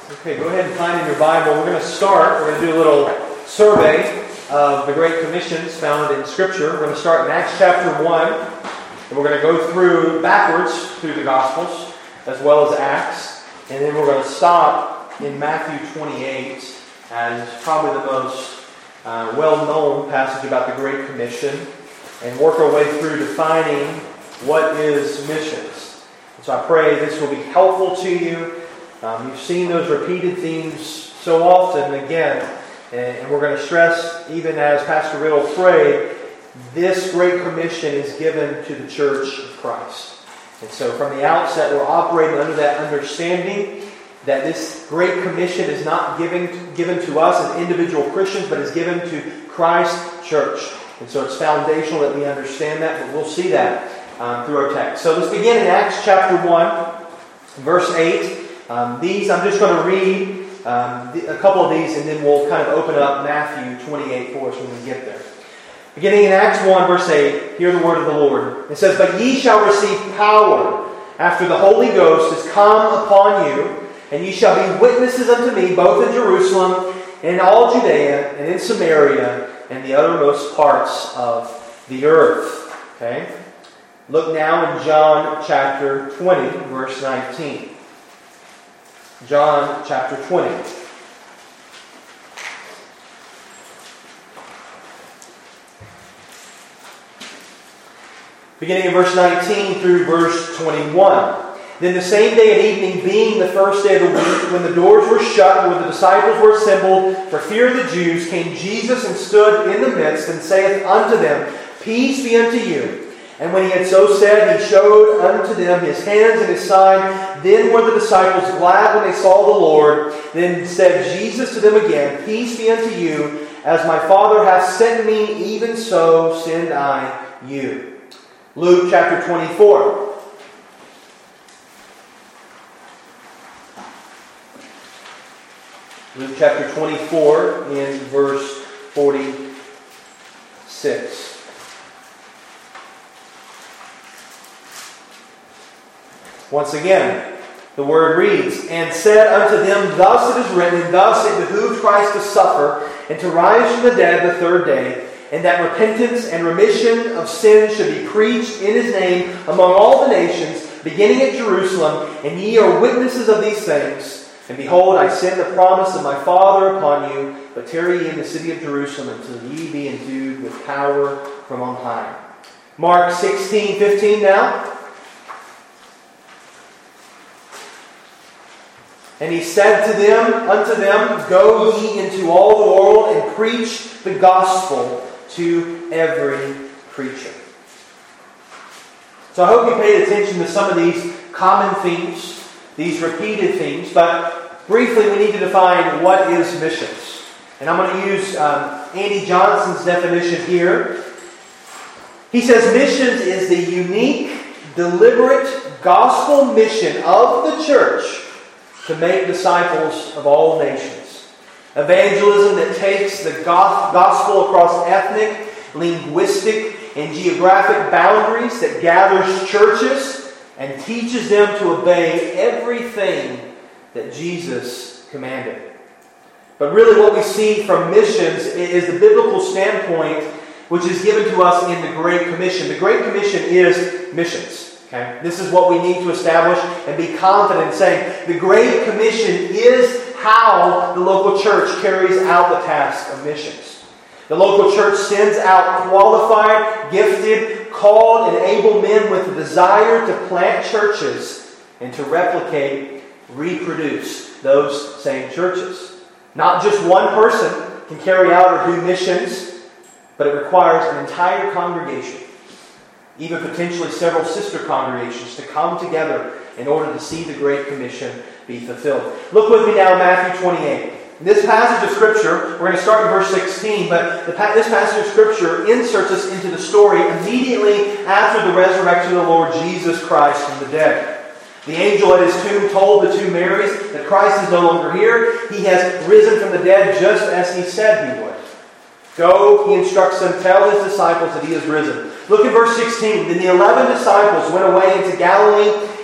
Okay, go ahead and find in your Bible. We're going to do a little survey of the Great Commissions found in Scripture. We're going to start in Acts chapter 1, and we're going to go through backwards through the Gospels, as well as Acts, and then we're going to stop in Matthew 28, as probably the most well-known passage about the Great Commission, and work our way through defining what is missions. And so I pray this will be helpful to you. You've seen those repeated themes so often again, and we're going to stress, even as Pastor Riddle prayed, this Great Commission is given to the Church of Christ. And so from the outset, we're operating under that understanding that this Great Commission is not given to us as individual Christians, but is given to Christ's church. And so it's foundational that we understand that, but we'll see that through our text. So let's begin in Acts chapter 1, verse 8. These, I'm just going to read a couple of these, and then we'll kind of open up Matthew 28 for us when we get there. Beginning in Acts 1, verse 8, hear the word of the Lord. It says, "But ye shall receive power after the Holy Ghost is come upon you, and ye shall be witnesses unto me, both in Jerusalem, and in all Judea, and in Samaria, and the uttermost parts of the earth." Okay? Look now in John chapter 20, verse 19. John chapter 20. Beginning in verse 19 through verse 21. "Then the same day at evening, being the first day of the week, when the doors were shut and when the disciples were assembled for fear of the Jews, came Jesus and stood in the midst and saith unto them, Peace be unto you. And when he had so said, he showed unto them his hands and his side. Then were the disciples glad when they saw the Lord. Then said Jesus to them again, Peace be unto you. As my Father hath sent me, even so send I you." Luke chapter 24. Luke chapter 24 in verse 46. Once again, the word reads, "And said unto them, Thus it is written, thus it behooved Christ to suffer, and to rise from the dead the third day, and that repentance and remission of sins should be preached in his name among all the nations, beginning at Jerusalem. And ye are witnesses of these things. And behold, I send the promise of my Father upon you, but tarry ye in the city of Jerusalem until ye be endued with power from on high." Mark 16:15 now. "And he said unto them, Go ye into all the world, and preach the gospel to every creature." So I hope you paid attention to some of these common themes, these repeated themes, but briefly we need to define what is missions. And I'm going to use Andy Johnson's definition here. He says missions is the unique, deliberate gospel mission of the church to make disciples of all nations. Evangelism that takes the gospel across ethnic, linguistic, and geographic boundaries, that gathers churches and teaches them to obey everything that Jesus commanded. But really what we see from missions is the biblical standpoint which is given to us in the Great Commission. The Great Commission is missions. Okay? This is what we need to establish and be confident in saying. The Great Commission is how the local church carries out the task of missions. The local church sends out qualified, gifted, called, and able men with a desire to plant churches and to replicate, reproduce those same churches. Not just one person can carry out or do missions, but it requires an entire congregation, even potentially several sister congregations, to come together in order to see the Great Commission be fulfilled. Look with me now in Matthew 28. This passage of Scripture, we're going to start in verse 16, but this passage of Scripture inserts us into the story immediately after the resurrection of the Lord Jesus Christ from the dead. The angel at his tomb told the two Marys that Christ is no longer here. He has risen from the dead just as he said he would. Go, he instructs them, tell his disciples that he is risen. Look at verse 16. "Then the 11 disciples went away into Galilee,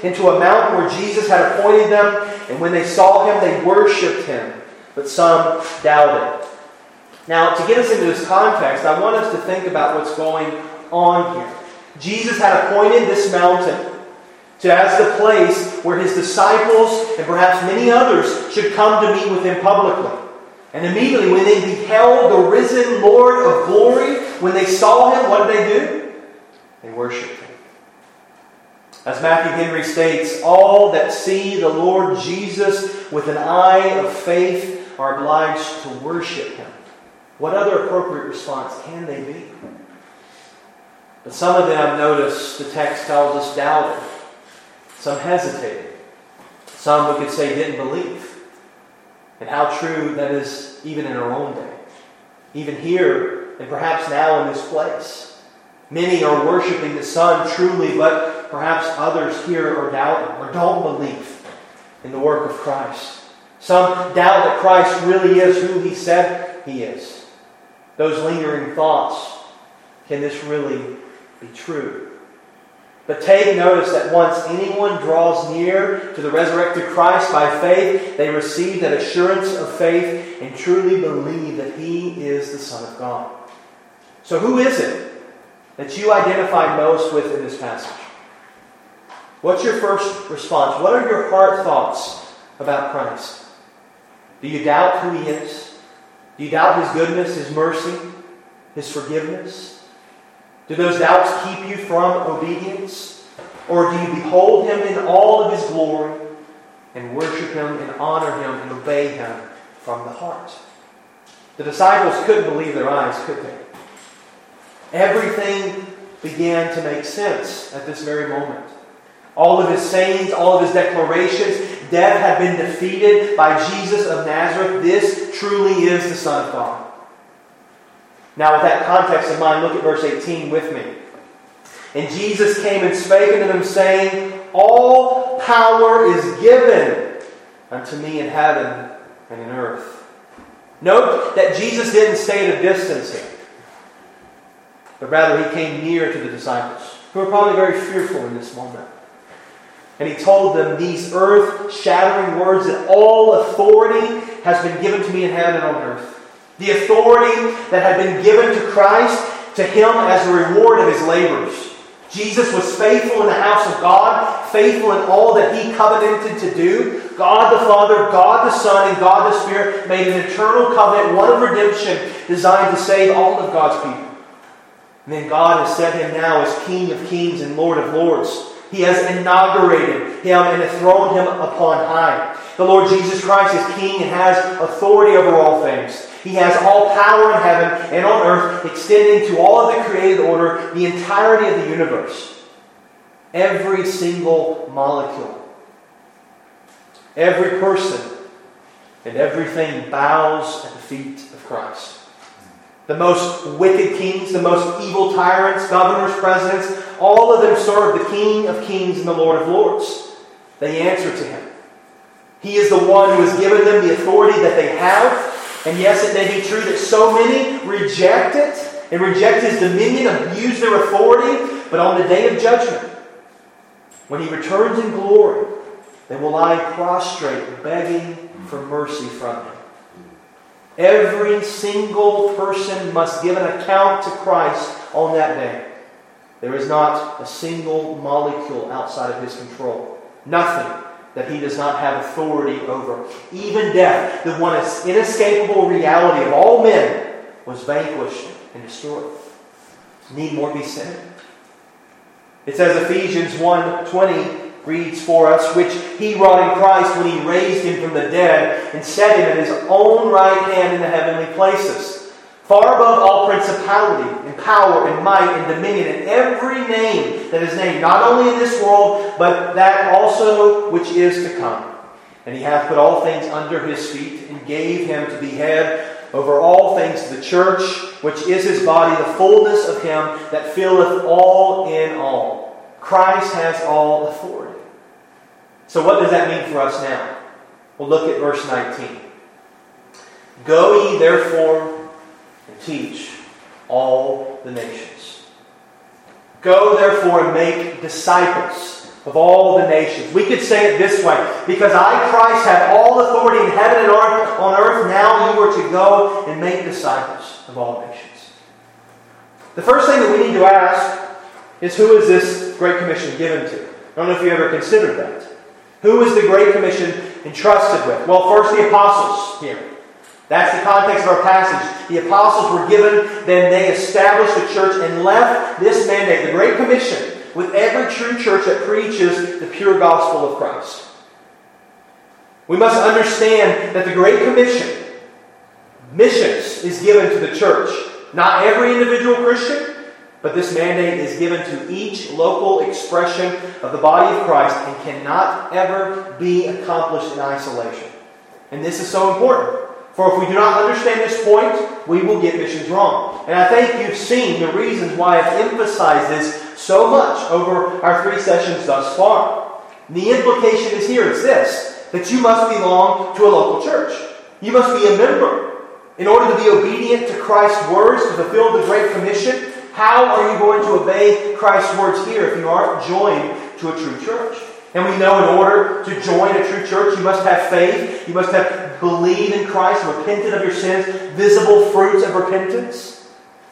into a mountain where Jesus had appointed them, and when they saw him, they worshipped him, but some doubted. Now, to get us into this context, I want us to think about what's going on here. Jesus had appointed this mountain as the place where his disciples and perhaps many others should come to meet with him publicly. And immediately when they beheld the risen Lord of glory, when they saw him, what did they do? They worshipped him. As Matthew Henry states, all that see the Lord Jesus with an eye of faith are obliged to worship him. What other appropriate response can they be? But some of them, notice the text tells us, doubted. Some hesitated. Some, we could say, didn't believe. And how true that is even in our own day. Even here, and perhaps now in this place. Many are worshiping the Son truly, but perhaps others here are doubting or don't believe in the work of Christ. Some doubt that Christ really is who he said he is. Those lingering thoughts, can this really be true? But take notice that once anyone draws near to the resurrected Christ by faith, they receive that assurance of faith and truly believe that he is the Son of God. So who is it that you identify most with in this passage? What's your first response? What are your heart thoughts about Christ? Do you doubt who he is? Do you doubt his goodness, his mercy, his forgiveness? Do those doubts keep you from obedience? Or do you behold him in all of his glory and worship him and honor him and obey him from the heart? The disciples couldn't believe their eyes, could they? Everything began to make sense at this very moment. All of his sayings, all of his declarations, death had been defeated by Jesus of Nazareth. This truly is the Son of God. Now, with that context in mind, look at verse 18 with me. And Jesus came and spake unto them, saying, all power is given unto me in heaven and in earth. Note that Jesus didn't stay at a distance here, but rather he came near to the disciples, who were probably very fearful in this moment. And he told them these earth-shattering words that all authority has been given to me in heaven and on earth. The authority that had been given to Christ, to him as a reward of his labors. Jesus was faithful in the house of God, faithful in all that he covenanted to do. God the Father, God the Son, and God the Spirit made an eternal covenant, one of redemption, designed to save all of God's people. And then God has set him now as King of Kings and Lord of Lords. He has inaugurated him and enthroned him upon high. The Lord Jesus Christ is King and has authority over all things. He has all power in heaven and on earth, extending to all of the created order, the entirety of the universe. Every single molecule, every person, and everything bows at the feet of Christ. The most wicked kings, the most evil tyrants, governors, presidents, all of them serve the King of Kings and the Lord of Lords. They answer to him. He is the one who has given them the authority that they have. And yes, it may be true that so many reject it and reject his dominion, abuse their authority. But on the day of judgment, when he returns in glory, they will lie prostrate, begging for mercy from him. Every single person must give an account to Christ on that day. There is not a single molecule outside of his control. Nothing that he does not have authority over. Even death, the one inescapable reality of all men, was vanquished and destroyed. Need more be said? It says Ephesians 1:20 reads for us, which he wrought in Christ when he raised him from the dead and set him at his own right hand in the heavenly places, far above all principality and power and might and dominion and every name that is named, not only in this world, but that also which is to come. And he hath put all things under his feet and gave him to be head over all things to the church, which is his body, the fullness of him that filleth all in all. Christ has all authority. So what does that mean for us now? Well, look at verse 19. Go ye therefore and teach all the nations. Go therefore and make disciples of all the nations. We could say it this way: because I, Christ, have all authority in heaven and on earth, now you are to go and make disciples of all nations. The first thing that we need to ask is, who is this Great Commission given to? I don't know if you ever considered that. Who is the Great Commission entrusted with? Well, first the apostles here. That's the context of our passage. The apostles were given, then they established a church and left this mandate, the Great Commission, with every true church that preaches the pure gospel of Christ. We must understand that the Great Commission, missions, is given to the church. Not every individual Christian, but this mandate is given to each local expression of the body of Christ and cannot ever be accomplished in isolation. And this is so important. For if we do not understand this point, we will get missions wrong. And I think you've seen the reasons why I've emphasized this so much over our 3 sessions thus far. And the implication is here, it's this: that you must belong to a local church. You must be a member. In order to be obedient to Christ's words, to fulfill the Great Commission, how are you going to obey Christ's words here if you aren't joined to a true church? And we know in order to join a true church, you must have faith. You must have believed in Christ, repented of your sins, visible fruits of repentance.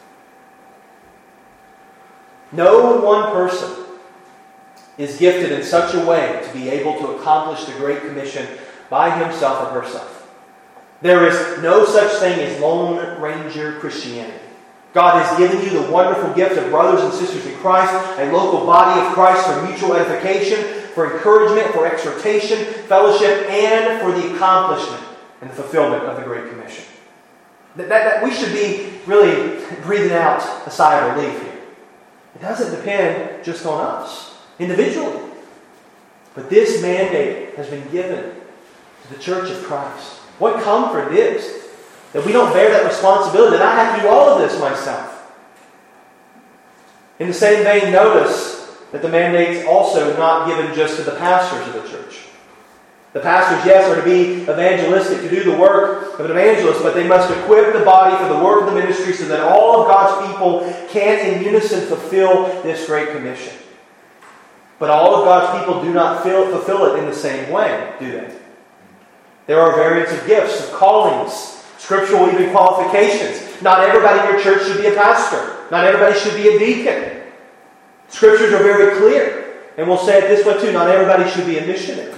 No one person is gifted in such a way to be able to accomplish the Great Commission by himself or herself. There is no such thing as Lone Ranger Christianity. God has given you the wonderful gift of brothers and sisters in Christ, a local body of Christ for mutual edification, for encouragement, for exhortation, fellowship, and for the accomplishment and the fulfillment of the Great Commission. That we should be really breathing out a sigh of relief here. It doesn't depend just on us individually. But this mandate has been given to the Church of Christ. What comfort it is that we don't bear that responsibility, that I have to do all of this myself. In the same vein, notice that the mandate's also not given just to the pastors of the church. The pastors, yes, are to be evangelistic, to do the work of an evangelist, but they must equip the body for the work of the ministry so that all of God's people can in unison fulfill this Great Commission. But all of God's people do not fulfill it in the same way, do they? There are variants of gifts, of callings, scriptural even qualifications. Not everybody in your church should be a pastor. Not everybody should be a deacon. Scriptures are very clear. And we'll say it this way too, not everybody should be a missionary.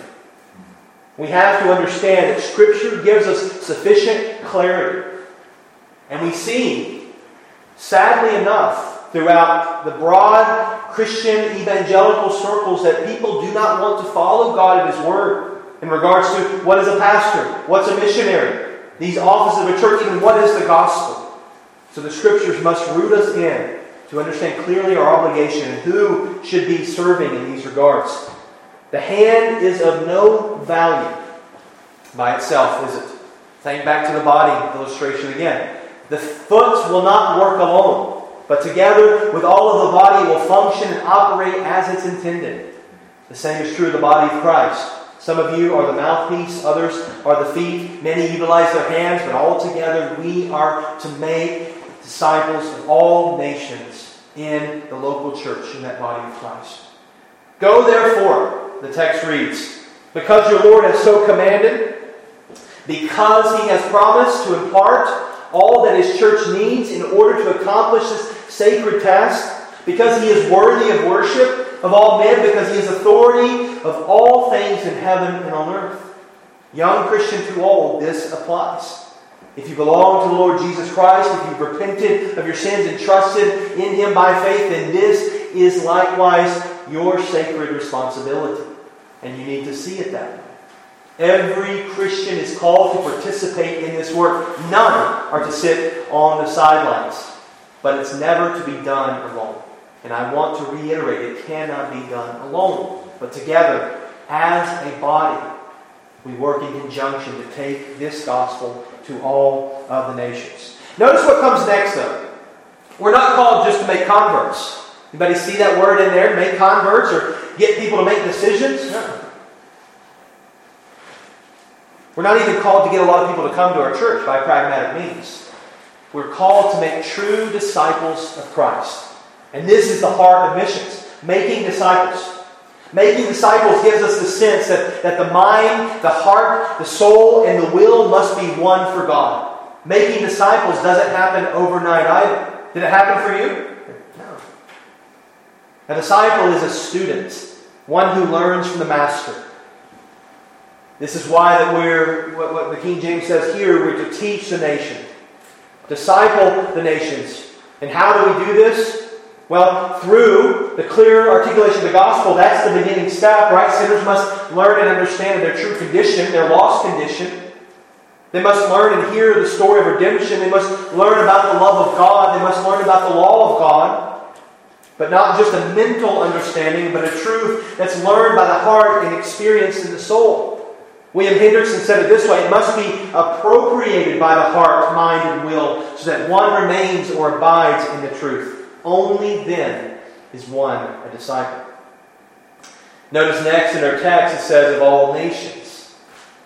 We have to understand that Scripture gives us sufficient clarity. And we see, sadly enough, throughout the broad Christian evangelical circles that people do not want to follow God and His Word in regards to what is a pastor, what's a missionary, these offices of a church, even what is the gospel. So the Scriptures must root us in to understand clearly our obligation and who should be serving in these regards. The hand is of no value by itself, is it? Think back to the body illustration again. The foot will not work alone, but together with all of the body will function and operate as it's intended. The same is true of the body of Christ. Some of you are the mouthpiece, others are the feet. Many utilize their hands, but all together we are to make disciples of all nations in the local church, in that body of Christ. Go therefore, the text reads, because your Lord has so commanded, because He has promised to impart all that His church needs in order to accomplish this sacred task, because He is worthy of worship of all men, because He is authority of all things in heaven and on earth. Young Christian to old, this applies. If you belong to the Lord Jesus Christ, if you've repented of your sins and trusted in Him by faith, then this is likewise your sacred responsibility. And you need to see it that way. Every Christian is called to participate in this work. None are to sit on the sidelines. But it's never to be done alone. And I want to reiterate, it cannot be done alone. But together, as a body, we work in conjunction to take this gospel to all of the nations. Notice what comes next, though. We're not called just to make converts. Anybody see that word in there? Make converts or get people to make decisions? No. We're not even called to get a lot of people to come to our church by pragmatic means. We're called to make true disciples of Christ. And this is the heart of missions, making disciples. Making disciples gives us the sense that the mind, the heart, the soul, and the will must be one for God. Making disciples doesn't happen overnight either. Did it happen for you? No. A disciple is a student, one who learns from the master. This is why that what the King James says here, we're to teach the nation, disciple the nations. And how do we do this? Well, through the clear articulation of the gospel. That's the beginning step, right? Sinners must learn and understand their true condition, their lost condition. They must learn and hear the story of redemption. They must learn about the love of God. They must learn about the law of God. But not just a mental understanding, but a truth that's learned by the heart and experienced in the soul. William Hendrickson said it this way: it must be appropriated by the heart, mind, and will, so that one remains or abides in the truth. Only then is one a disciple. Notice next in our text it says, of all nations.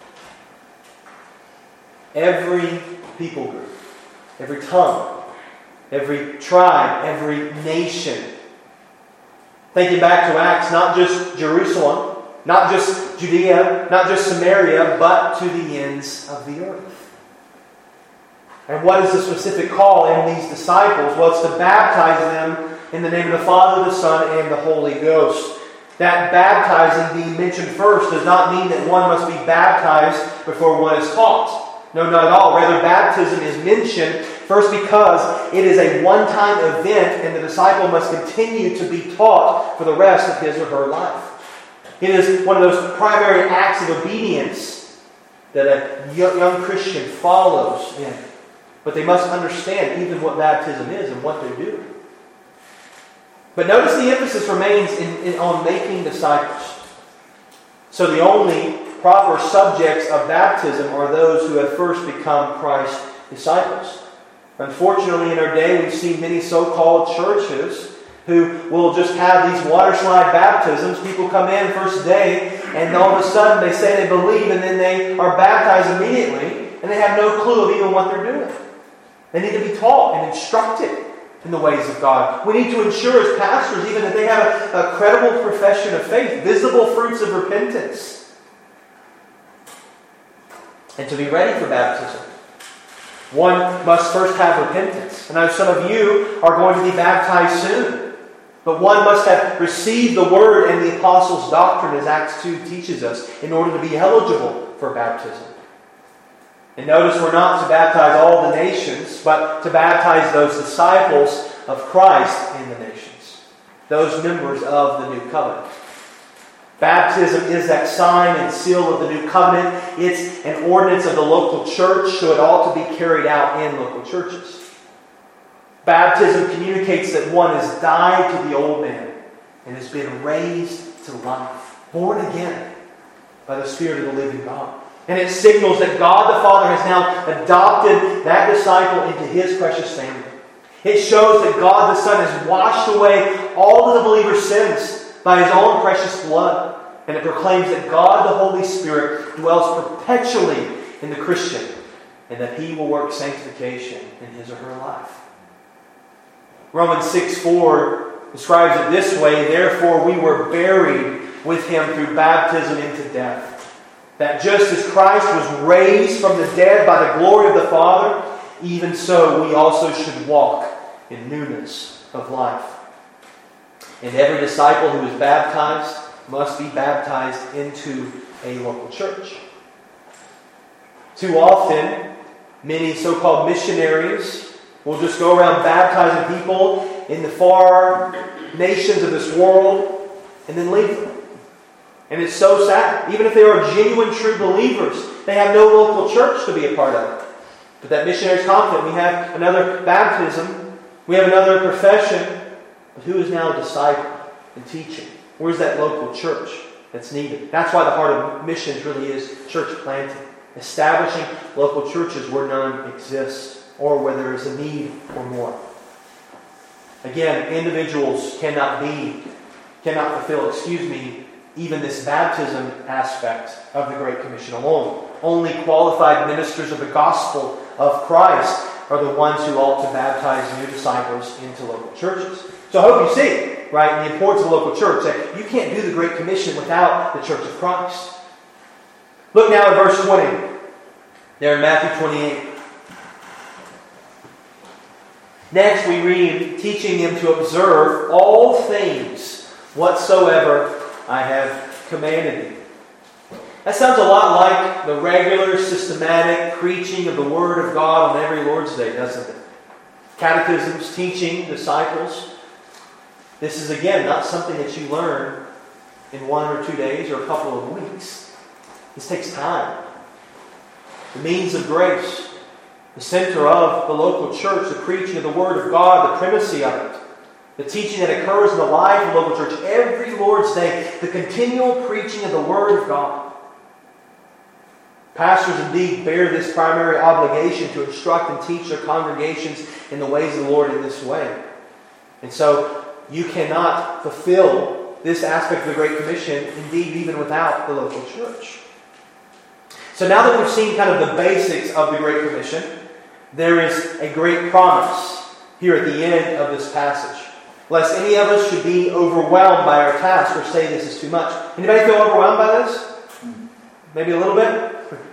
Every people group, every tongue, every tribe, every nation. Thinking back to Acts, not just Jerusalem, not just Judea, not just Samaria, but to the ends of the earth. And what is the specific call in these disciples? Well, it's to baptize them in the name of the Father, the Son, and the Holy Ghost. That baptizing being mentioned first does not mean that one must be baptized before one is taught. No, not at all. Rather, baptism is mentioned first because it is a one-time event and the disciple must continue to be taught for the rest of his or her life. It is one of those primary acts of obedience that a young Christian follows in. But they must understand even what baptism is and what they're doing. But notice the emphasis remains on making disciples. So the only proper subjects of baptism are those who have first become Christ's disciples. Unfortunately, in our day, we've seen many so-called churches who will just have these waterslide baptisms. People come in first day, and all of a sudden they say they believe, and then they are baptized immediately, and they have no clue of even what they're doing. They need to be taught and instructed in the ways of God. We need to ensure as pastors even that they have a credible profession of faith, visible fruits of repentance. And to be ready for baptism, one must first have repentance. And I know some of you are going to be baptized soon. But one must have received the Word and the Apostles' doctrine, as Acts 2 teaches us, in order to be eligible for baptism. And notice we're not to baptize all the nations, but to baptize those disciples of Christ in the nations. Those members of the new covenant. Baptism is that sign and seal of the new covenant. It's an ordinance of the local church, so it ought to be carried out in local churches. Baptism communicates that one has died to the old man and has been raised to life, born again by the Spirit of the living God. And it signals that God the Father has now adopted that disciple into His precious family. It shows that God the Son has washed away all of the believer's sins by His own precious blood. And it proclaims that God the Holy Spirit dwells perpetually in the Christian and that He will work sanctification in his or her life. Romans 6:4 describes it this way: therefore we were buried with Him through baptism into death, that just as Christ was raised from the dead by the glory of the Father, even so we also should walk in newness of life. And every disciple who is baptized must be baptized into a local church. Too often, many so-called missionaries will just go around baptizing people in the far nations of this world and then leave them. And it's so sad. Even if they are genuine, true believers, they have no local church to be a part of. But that missionary is confident. We have another baptism. We have another profession. But who is now a disciple and teaching? Where's that local church that's needed? That's why the heart of missions really is church planting. Establishing local churches where none exist or where there is a need for more. Again, individuals cannot fulfill, even this baptism aspect of the Great Commission alone. Only qualified ministers of the gospel of Christ are the ones who ought to baptize new disciples into local churches. So I hope you see right, and the importance of the local church, that you can't do the Great Commission without the Church of Christ. Look now at verse 20. There in Matthew 28. Next we read, teaching them to observe all things whatsoever I have commanded you. That sounds a lot like the regular, systematic preaching of the Word of God on every Lord's Day, doesn't it? Catechisms, teaching, disciples. This is, again, not something that you learn in 1 or 2 days or a couple of weeks. This takes time. The means of grace, the center of the local church, the preaching of the Word of God, the primacy of it, the teaching that occurs in the life of the local church every Lord's Day, the continual preaching of the Word of God. Pastors indeed bear this primary obligation to instruct and teach their congregations in the ways of the Lord in this way. And so you cannot fulfill this aspect of the Great Commission, indeed even without the local church. So now that we've seen kind of the basics of the Great Commission, there is a great promise here at the end of this passage. Lest any of us should be overwhelmed by our task or say this is too much. Anybody feel overwhelmed by this? Maybe a little bit?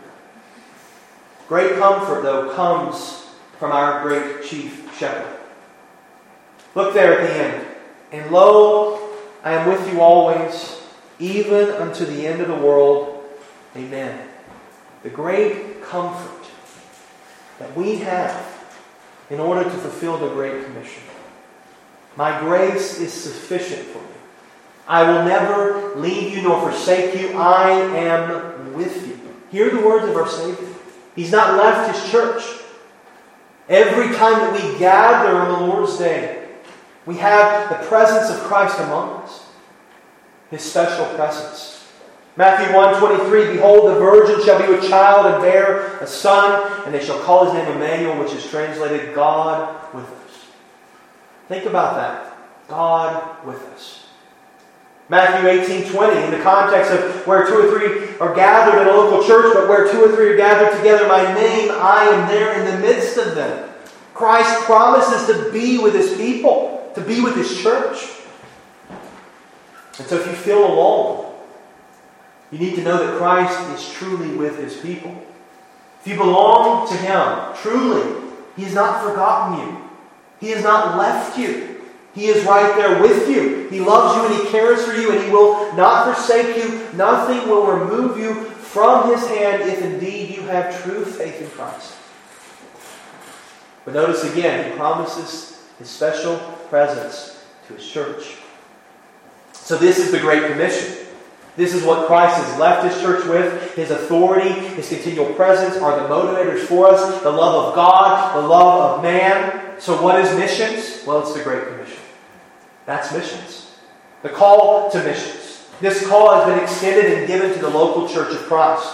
Great comfort, though, comes from our great chief shepherd. Look there at the end. And lo, I am with you always, even unto the end of the world. Amen. The great comfort that we have in order to fulfill the Great Commission. My grace is sufficient for you. I will never leave you nor forsake you. I am with you. Hear the words of our Savior. He's not left His church. Every time that we gather on the Lord's Day, we have the presence of Christ among us. His special presence. Matthew 1:23, behold, the virgin shall be with child and bear a son, and they shall call His name Emmanuel, which is translated God with us. Think about that. God with us. Matthew 18:20, in the context of where 2 or 3 are gathered in a local church, but where 2 or 3 are gathered together in my name, I am there in the midst of them. Christ promises to be with His people, to be with His church. And so if you feel alone, you need to know that Christ is truly with His people. If you belong to Him, truly, He has not forgotten you. He has not left you. He is right there with you. He loves you and He cares for you and He will not forsake you. Nothing will remove you from His hand if indeed you have true faith in Christ. But notice again, He promises His special presence to His church. So this is the Great Commission. This is what Christ has left His church with. His authority, His continual presence are the motivators for us. The love of God, the love of man. So what is missions? Well, it's the Great Commission. That's missions. The call to missions. This call has been extended and given to the local church of Christ.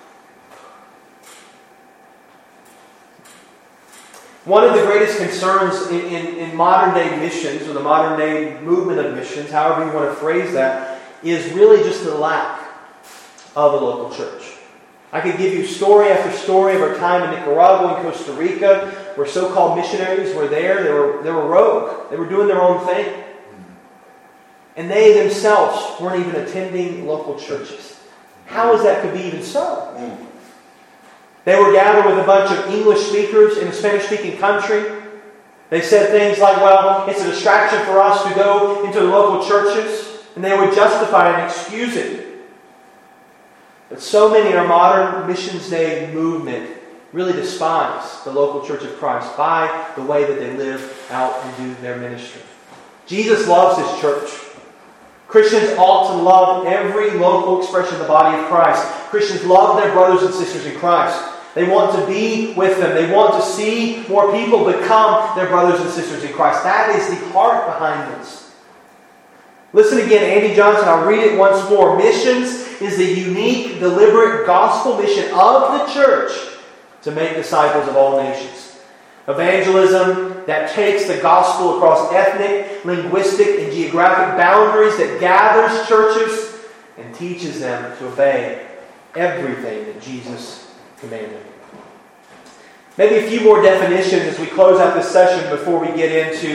One of the greatest concerns in modern day missions, or the modern day movement of missions, however you want to phrase that, is really just the lack of a local church. I could give you story after story of our time in Nicaragua and Costa Rica, where so-called missionaries were there. They were rogue. They were doing their own thing. And they themselves weren't even attending local churches. How is that could be even so? They were gathered with a bunch of English speakers in a Spanish-speaking country. They said things like, well, it's a distraction for us to go into the local churches. And they would justify and excuse it. But so many in our modern Missions Day movement really despise the local church of Christ by the way that they live out and do their ministry. Jesus loves His church. Christians ought to love every local expression of the body of Christ. Christians love their brothers and sisters in Christ. They want to be with them. They want to see more people become their brothers and sisters in Christ. That is the heart behind this. Listen again, Andy Johnson, I'll read it once more. Missions is the unique, deliberate gospel mission of the church to make disciples of all nations. Evangelism that takes the gospel across ethnic, linguistic, and geographic boundaries, that gathers churches and teaches them to obey everything that Jesus commanded. Maybe a few more definitions as we close out this session before we get into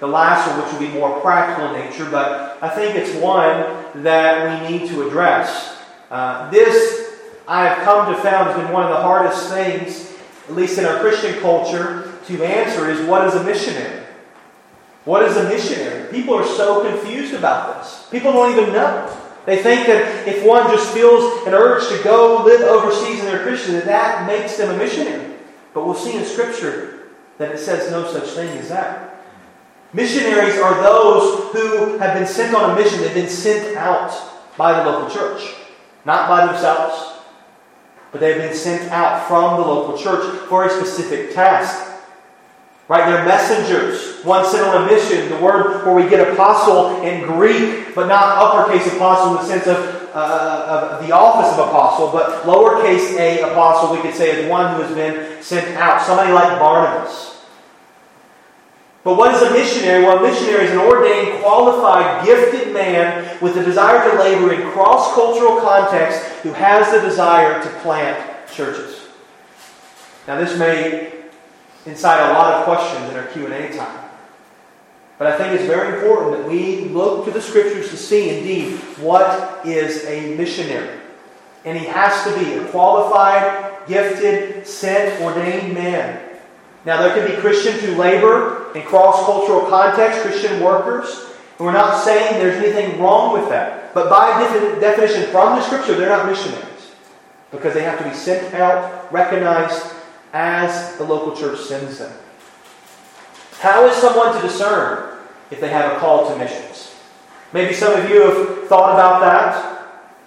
the last one, which will be more practical in nature, but I think it's one that we need to address. This, I have come to found, has been one of the hardest things, at least in our Christian culture, to answer is, what is a missionary? What is a missionary? People are so confused about this. People don't even know. They think that if one just feels an urge to go live overseas and they're Christian, that makes them a missionary. But we'll see in Scripture that it says no such thing as that. Missionaries are those who have been sent on a mission. They've been sent out by the local church. Not by themselves, but they've been sent out from the local church for a specific task. Right? They're messengers. One sent on a mission. The word where we get apostle in Greek, but not uppercase apostle in the sense of the office of apostle, but lowercase a apostle, we could say, is one who has been sent out. Somebody like Barnabas. But what is a missionary? Well, a missionary is an ordained, qualified, gifted man with the desire to labor in cross-cultural context who has the desire to plant churches. Now, this may incite a lot of questions in our Q&A time. But I think it's very important that we look to the Scriptures to see, indeed, what is a missionary. And he has to be a qualified, gifted, sent, ordained man. Now, there can be Christians who labor in cross-cultural context, Christian workers. And we're not saying there's anything wrong with that. But by definition from the Scripture, they're not missionaries. Because they have to be sent out, recognized as the local church sends them. How is someone to discern if they have a call to missions? Maybe some of you have thought about that.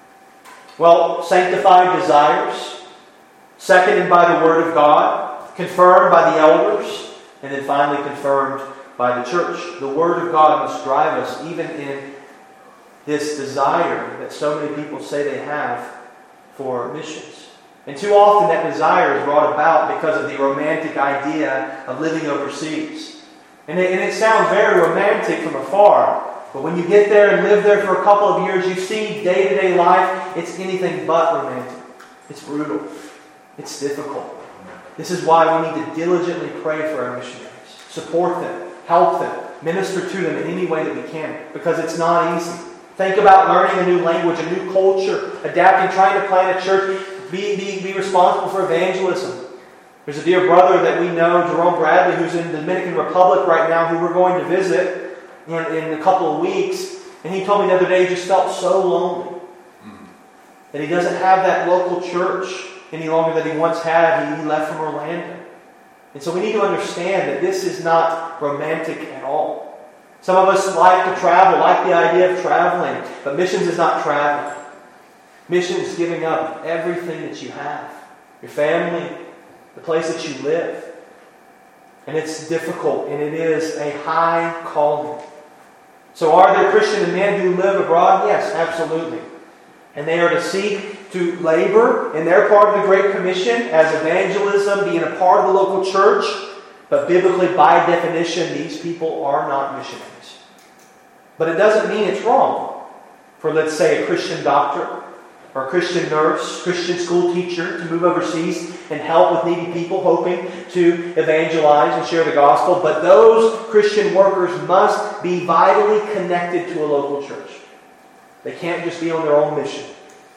Well, sanctified desires, seconded by the Word of God, confirmed by the elders, and then finally confirmed by the church. The Word of God must drive us even in this desire that so many people say they have for missions. And too often that desire is brought about because of the romantic idea of living overseas. And it sounds very romantic from afar, but when you get there and live there for a couple of years, you see day-to-day life, it's anything but romantic. It's brutal. It's difficult. This is why we need to diligently pray for our missionaries. Support them, help them, minister to them in any way that we can, because it's not easy. Think about learning a new language, a new culture, adapting, trying to plant a church. Be responsible for evangelism. There's a dear brother that we know, Jerome Bradley, who's in the Dominican Republic right now, who we're going to visit in a couple of weeks. And he told me the other day he just felt so lonely. That he doesn't have that local church any longer that he once had. He left from Orlando. And so we need to understand that this is not romantic at all. Some of us like to travel, like the idea of traveling. But missions is not traveling. Mission is giving up everything that you have. Your family, the place that you live. And it's difficult, and it is a high calling. So are there Christian men who live abroad? Yes, absolutely. And they are to seek to labor in their part of the Great Commission as evangelism, being a part of the local church. But biblically, by definition, these people are not missionaries. But it doesn't mean it's wrong for, let's say, a Christian doctor or a Christian nurse, Christian school teacher to move overseas and help with needy people, hoping to evangelize and share the gospel. But those Christian workers must be vitally connected to a local church. They can't just be on their own mission.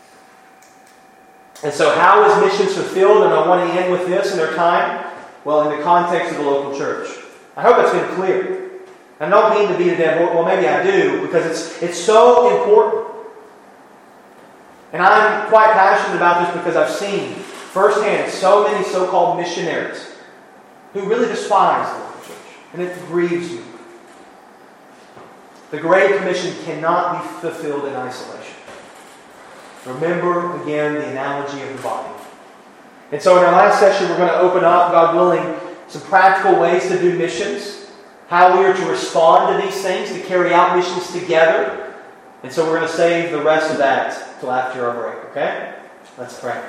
And so how is missions fulfilled? And I want to end with this in their time. Well, in the context of the local church. I hope that's been clear. I don't mean to beat a dead horse. Well, maybe I do, because it's so important. And I'm quite passionate about this because I've seen firsthand so many so-called missionaries who really despise the local church. And it grieves me. The Great Commission cannot be fulfilled in isolation. Remember, again, the analogy of the body. And so in our last session, we're going to open up, God willing, some practical ways to do missions. How we are to respond to these things, to carry out missions together. And so we're going to save the rest of that till after our break, okay? Let's pray.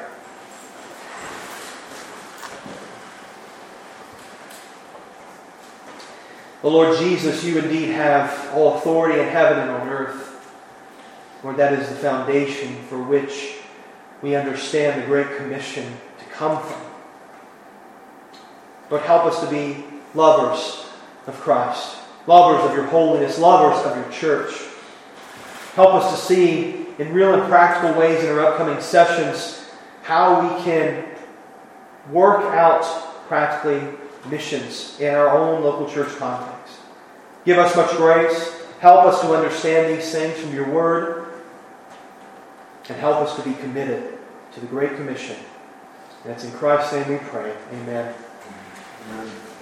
Oh Lord Jesus, you indeed have all authority in heaven and on earth. Lord, that is the foundation for which we understand the Great Commission to come from. Lord, help us to be lovers of Christ. lovers of your holiness, lovers of your church. Help us to see in real and practical ways in our upcoming sessions how we can work out practically missions in our own local church context. Give us much grace. Help us to understand these things from your word. And help us to be committed to the Great Commission. And it's in Christ's name we pray. Amen. Amen.